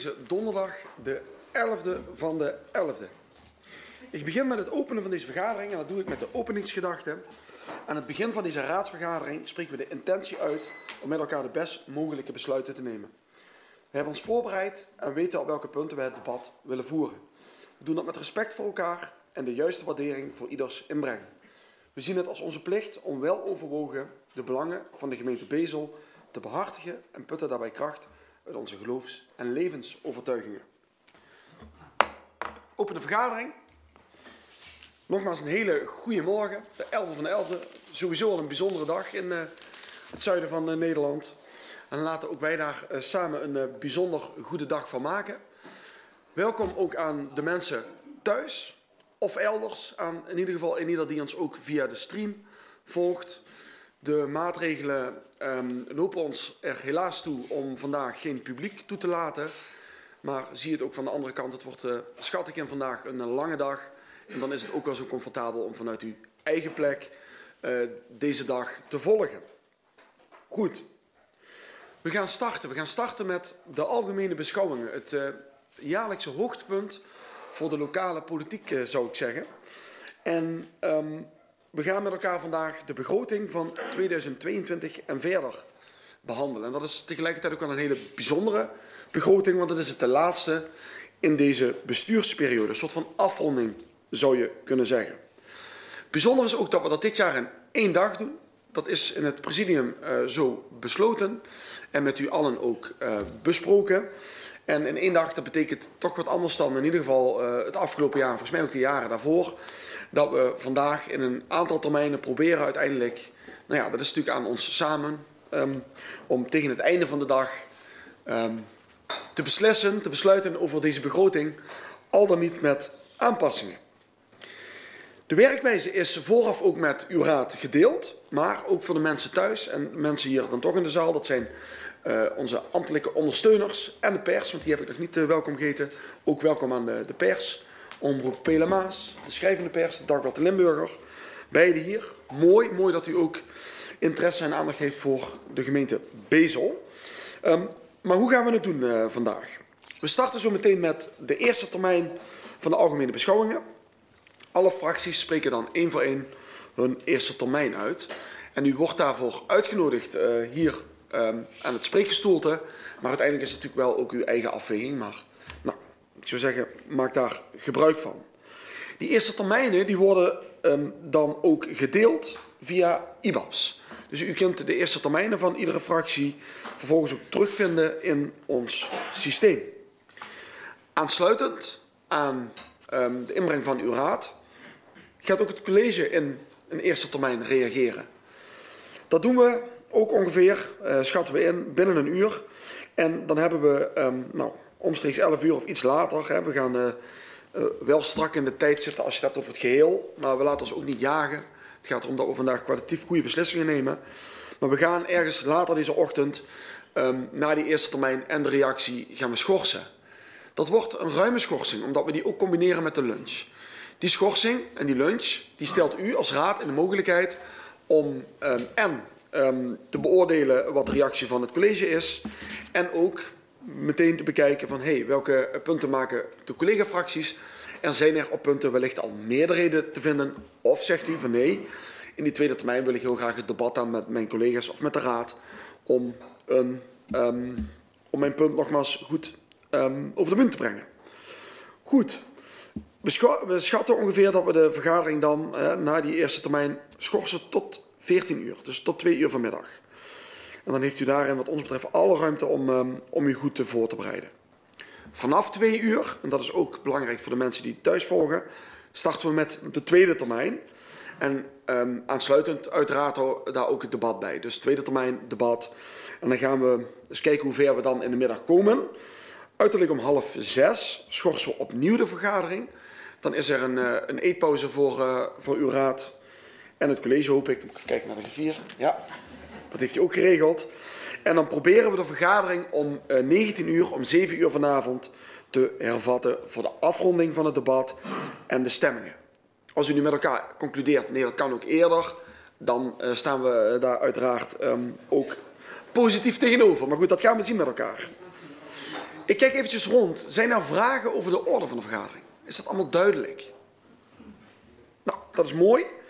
Donderdag de 11e van de 11e. Ik begin met het openen van deze vergadering en dat doe ik met de openingsgedachte. Aan het begin van deze raadsvergadering spreken we de intentie uit om met elkaar de best mogelijke besluiten te nemen. We hebben ons voorbereid en weten op welke punten we het debat willen voeren. We doen dat met respect voor elkaar en de juiste waardering voor ieders inbreng. We zien het als onze plicht om wel overwogen de belangen van de gemeente Bezel te behartigen en putten daarbij kracht uit onze geloofs- en levensovertuigingen. Open de vergadering. Nogmaals een hele goede morgen. De 11e van de 11e. Sowieso al een bijzondere dag in het zuiden van Nederland. En laten ook wij daar samen een bijzonder goede dag van maken. Welkom ook aan de mensen thuis of elders. In ieder geval ieder die ons ook via de stream volgt. De maatregelen lopen ons er helaas toe om vandaag geen publiek toe te laten. Maar zie het ook van de andere kant. Het wordt, schat ik in vandaag, een lange dag. En dan is het ook wel zo comfortabel om vanuit uw eigen plek deze dag te volgen. Goed. We gaan starten met de algemene beschouwingen. Het jaarlijkse hoogtepunt voor de lokale politiek, zou ik zeggen. En we gaan met elkaar vandaag de begroting van 2022 en verder behandelen. En dat is tegelijkertijd ook wel een hele bijzondere begroting, want het is het de laatste in deze bestuursperiode. Een soort van afronding, zou je kunnen zeggen. Bijzonder is ook dat we dat dit jaar in 1 dag doen. Dat is in het presidium zo besloten en met u allen ook besproken. En in 1 dag, dat betekent toch wat anders dan in ieder geval het afgelopen jaar, volgens mij ook de jaren daarvoor, dat we vandaag in een aantal termijnen proberen uiteindelijk, nou ja, dat is natuurlijk aan ons samen, om tegen het einde van de dag te besluiten over deze begroting, al dan niet met aanpassingen. De werkwijze is vooraf ook met uw raad gedeeld, maar ook voor de mensen thuis en mensen hier dan toch in de zaal. Dat zijn onze ambtelijke ondersteuners en de pers, want die heb ik nog niet welkom geheten. Ook welkom aan de pers. Omroep Pelemaas, de schrijvende pers, het Dagblad de Limburger. Beide hier. Mooi dat u ook interesse en aandacht heeft voor de gemeente Bezel. Maar hoe gaan we het doen vandaag? We starten zo meteen met de eerste termijn van de algemene beschouwingen. Alle fracties spreken dan 1 voor 1 hun eerste termijn uit. En u wordt daarvoor uitgenodigd hier aan het spreekgestoelte. Maar uiteindelijk is het natuurlijk wel ook uw eigen afweging. Maar nou, ik zou zeggen, maak daar gebruik van. Die eerste termijnen die worden dan ook gedeeld via IBABS. Dus u kunt de eerste termijnen van iedere fractie vervolgens ook terugvinden in ons systeem. Aansluitend aan de inbreng van uw raad gaat ook het college in een eerste termijn reageren. Dat doen we ook ongeveer, schatten we in, binnen 1 uur. En dan hebben we omstreeks 11 uur of iets later. We gaan wel strak in de tijd zitten als je het hebt over het geheel. Maar we laten ons ook niet jagen. Het gaat erom dat we vandaag kwalitatief goede beslissingen nemen. Maar we gaan ergens later deze ochtend, na die eerste termijn en de reactie, gaan we schorsen. Dat wordt een ruime schorsing, omdat we die ook combineren met de lunch. Die schorsing en die lunch, die stelt u als raad in de mogelijkheid om te beoordelen wat de reactie van het college is. En ook meteen te bekijken van welke punten maken de collega-fracties. En zijn er op punten wellicht al meerderheden te vinden? Of zegt u van nee, in die tweede termijn wil ik heel graag het debat aan met mijn collega's of met de raad om mijn punt nogmaals goed over de munt te brengen. Goed. We schatten ongeveer dat we de vergadering dan na die eerste termijn schorsen tot 14 uur. Dus tot 2 uur vanmiddag. En dan heeft u daarin wat ons betreft alle ruimte om u goed voor te bereiden. Vanaf 2 uur, en dat is ook belangrijk voor de mensen die thuis volgen, starten we met de tweede termijn. En aansluitend uiteraard daar ook het debat bij. Dus tweede termijn, debat. En dan gaan we eens kijken hoe ver we dan in de middag komen. Uiterlijk om 5:30 schorsen we opnieuw de vergadering. Dan is er een eetpauze voor uw raad en het college, hoop ik. Dan moet ik even kijken naar de griffier. Ja, dat heeft hij ook geregeld. En dan proberen we de vergadering om 19 uur, om 7 uur vanavond te hervatten voor de afronding van het debat en de stemmingen. Als u nu met elkaar concludeert, nee, dat kan ook eerder, dan staan we daar uiteraard ook positief tegenover. Maar goed, dat gaan we zien met elkaar. Ik kijk eventjes rond. Zijn er vragen over de orde van de vergadering? Is dat allemaal duidelijk? Nou, dat is mooi.